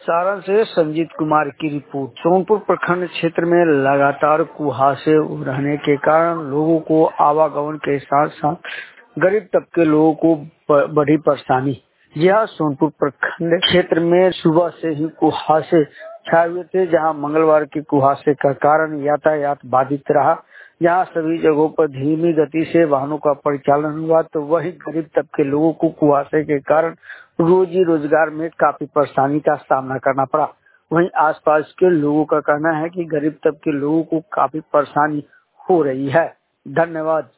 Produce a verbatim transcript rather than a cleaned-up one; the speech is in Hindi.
सारण से संजीत कुमार की रिपोर्ट। सोनपुर प्रखंड क्षेत्र में लगातार कुहासे रहने के कारण लोगों को आवागमन के साथ साथ गरीब तबके लोगों को बड़ी परेशानी। यह सोनपुर प्रखंड क्षेत्र में सुबह से ही कुहासे छाए हुए थे, जहां मंगलवार के कुहासे का कारण यातायात बाधित रहा। यहाँ सभी जगहों पर धीमी गति से वाहनों का परिचालन हुआ, तो वही गरीब तबके लोगों को कुहासे के कारण रोजी रोजगार में काफी परेशानी का सामना करना पड़ा। वहीं आसपास के लोगों का कहना है कि गरीब तबके लोगों को काफी परेशानी हो रही है। धन्यवाद।